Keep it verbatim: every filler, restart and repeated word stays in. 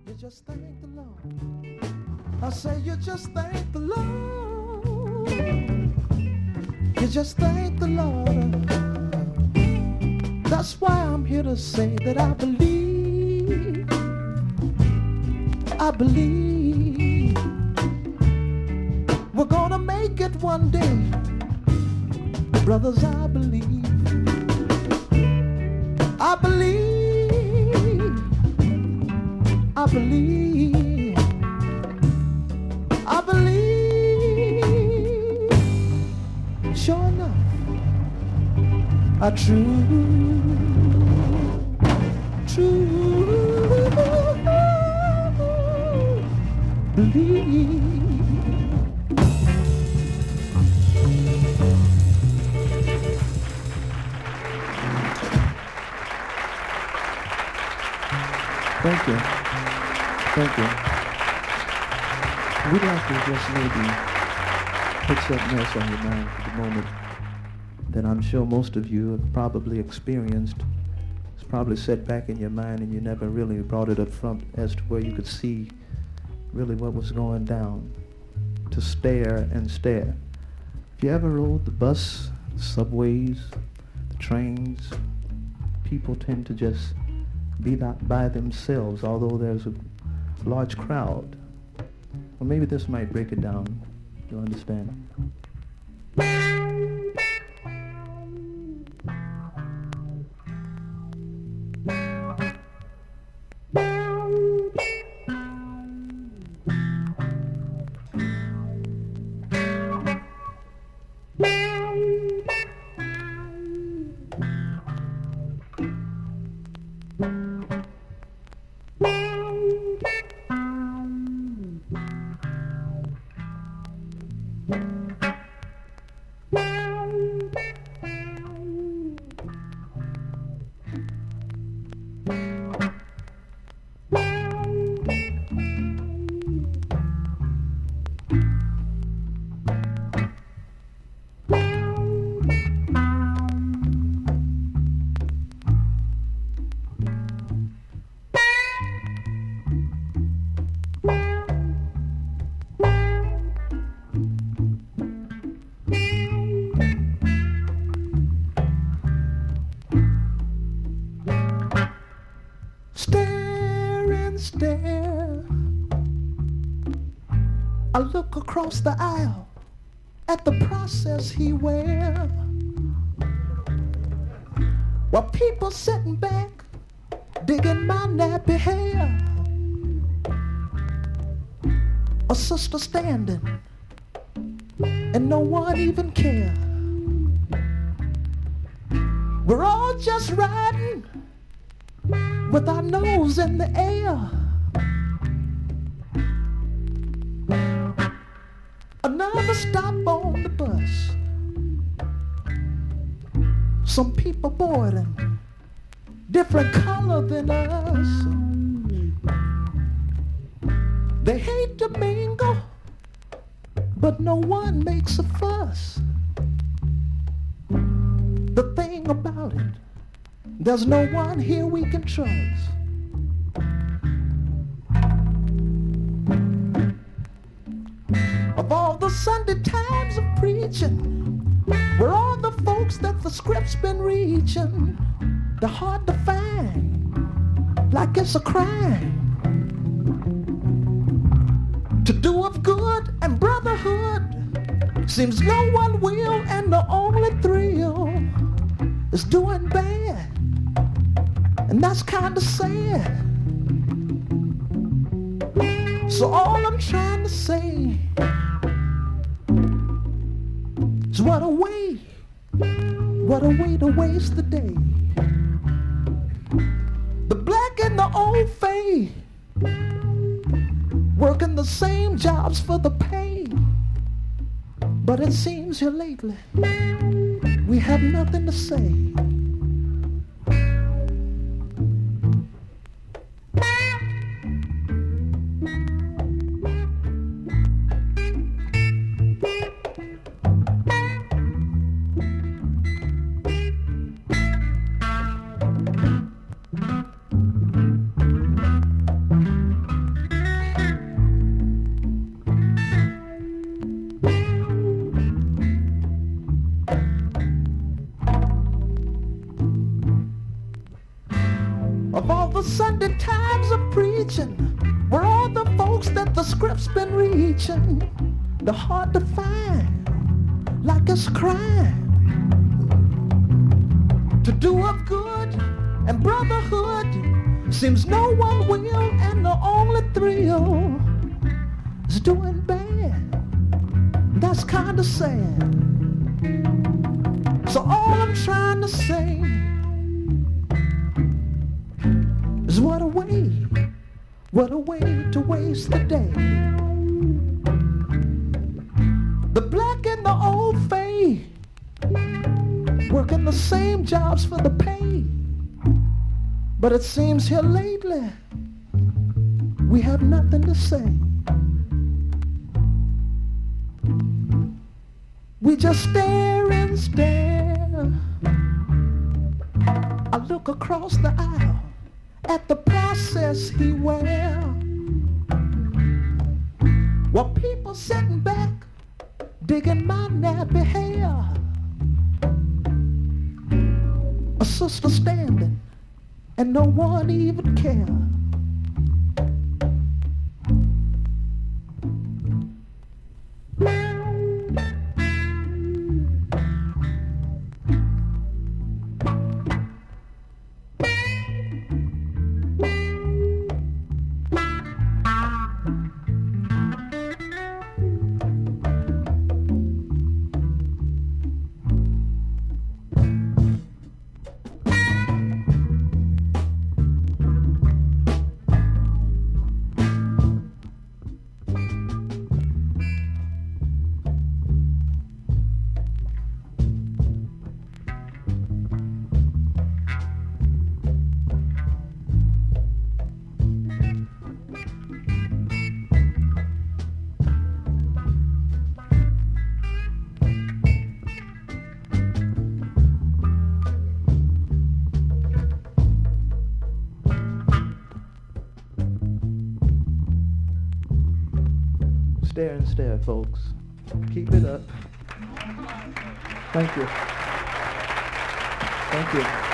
You just thank the Lord. I say you just thank the Lord. You just thank the Lord. That's why I'm here to say that I believe. I believe we're gonna make it one day. Brothers, I believe. I believe. I believe. I believe. Sure enough, I true, true believe. Thank you. Thank you. We'd like to just maybe put something else on your mind for the moment that I'm sure most of you have probably experienced. It's probably set back in your mind and you never really brought it up front as to where you could see really what was going down. To stare and stare. If you ever rode the bus, the subways, the trains, people tend to just be not by themselves, although there's a large crowd. Well, maybe this might break it down. You understand? I look across the aisle at the process he wear, while people sitting back digging my nappy hair. A sister standing and no one even care. We're all just riding with our nose in the air. Another stop on the bus. Some people boarding, different color than us. They hate to mingle, but no one makes a fuss. The thing about it, there's no one here we can trust. Of all the Sunday times of preaching, where all the folks that the script's been reaching, they're hard to find, like it's a crime to do of good and brotherhood. Seems no one will, and the only thrill is doing bad, and that's kind of sad. So all I'm trying to say is what a way, what a way to waste the day. The black and the old fade, working the same jobs for the pay. But it seems here lately, we have nothing to say. lives of preaching, where all the folks that the script's been reaching, they're hard to find, like it's crime to do of good and brotherhood. Seems no one will, and the only thrill is doing bad. That's kinda sad. So all I'm trying to say is what a way, what a way to waste the day. The black and the old fade, working the same jobs for the pay. But it seems here lately, we have nothing to say. We just stare and stare. I look across the aisle at the process he wear, while people sitting back, digging my nappy hair. A sister standing, and no one even care. Stare and stare, folks. Keep it up. Thank you. Thank you.